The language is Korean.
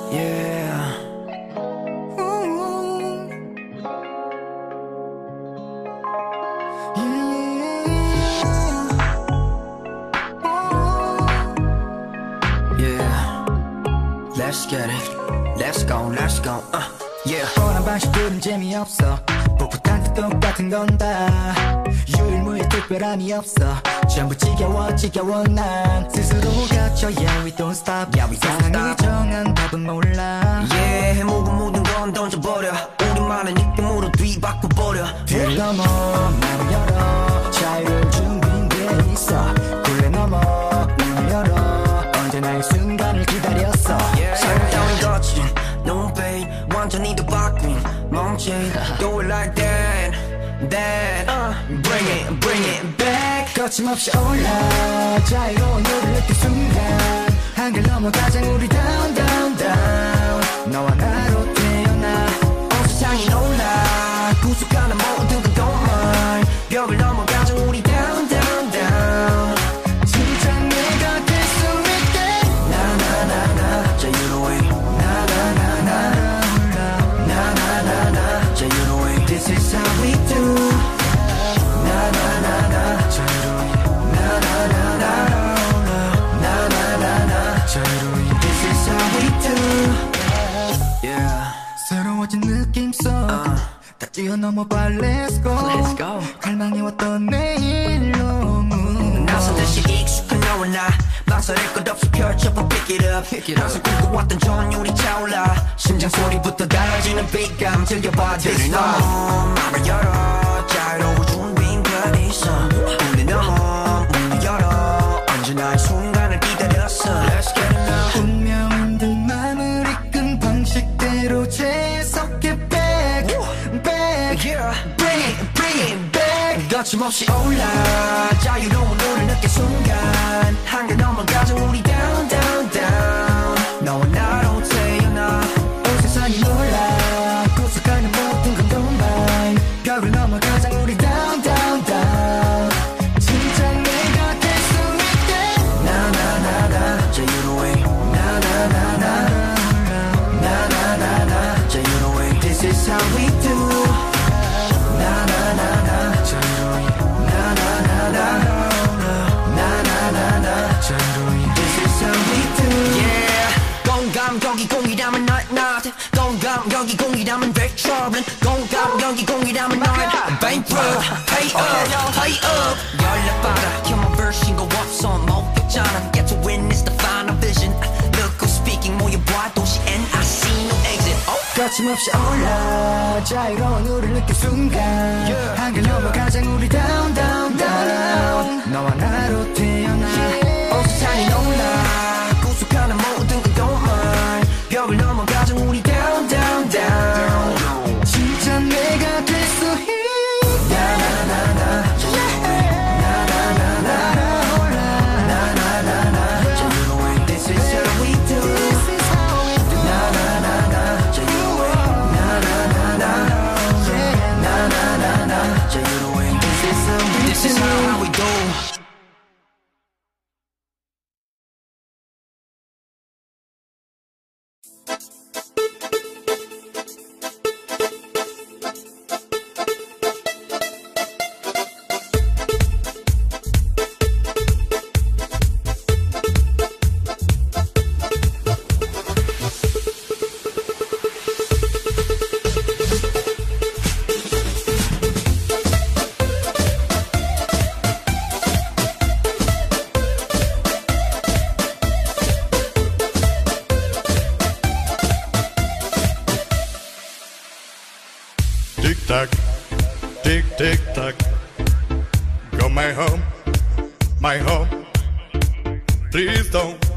Yeah. Yeah. Let's get it. Let's go, let's go. Yeah. 뻔한 방식들은 재미없어. 풋풋한 듯 똑같은 건다. 유일무이한 특별함이 없어. 전부 지겨워 난 스스로 갇혀. Yeah we don't stop. Yeah, we don't 세상이 stop. 정한 답은 몰라. Yeah. 해묵은 모든 건 던져버려. 우리만의 느낌으로 뒤바꿔버려. 뒤를 넘어 마음을 열어. 자유를 준비돼 있어. 굴레 넘어 눈을 열어. 언제나 이 순간을 기다렸어. 삶 따윈 거친 No pain 완전히 더 바뀐 멈칫 Do it like that Bring it back 거침없이 올라. 자유로운 너를 느낀 순간 한결 넘어가자 우리 down down down. 너와 나로 태어나 온 세상이 놀라 구속하는 모든 건 don't mind 벽을 넘어가자 우리 down down down 진짜 내가 될 수 있게. 나나나나 자유로이 나나나나 자유로이 This is how we do 나나나나 자유로이 나나나나 자유로이 This is how we do Yeah 새로워진 느낌 속 다 뛰어넘어봐 let's go. Let's go. 갈망이 왔던 내일로 나선 듯이 익숙한 너와 나 망설일 것 없이 펼쳐봐 pick it up 항상 꿈꿔왔던 전율이 차올라 심장 소리부터 달라지는 빛감 즐겨봐 this love 말을 열어 자유로울 준비인 건 있어 우리 넘어 문을 열어 언제나 이 순간을 기다렸어 Let's get it now 운명인 듯 맘을 이끈 방식대로 재석해 back Yeah bring it back 거침없이 올라 자유로운 너를 느낀 순간 한결 넘어가자 우리 down down down 너와 나로 태어나 온 세상이 놀라 구속하는 모든 건 don't mind 벽을 넘어가자 우리 down down down. 진짜 내가 될 수 있게. 나나나나 자유로이 나나나나 자유로이 This is how we do 나나나나 자유로이 나나나나 자유로이 This is how we do Yeah 공감격이 공이라면 not 공감격이 공이라면 big trouble 공감격이 공이라면 not bankrupt pay up 연락받아 human version 거 없어 목격자는 get to witness the final vision look who's speaking 모여봐 도시 and I see no exit 거침없이 올라 자유로운 우리를 느낀 순간 한결 넘어가자 우리 down down down. 너와 나로 태어나 온 세상이 놀라 구속하는 모든 건 don't mind 벽을 넘어가자 우리 down down down 진짜 내가 될 수 있게. 나나나나 나나나나 자유로이 This is how we do 나나나나 자유로이 나나나나 자유로이 This is how we do Tick tock, tick tick tock. Go my home, my home. Please don't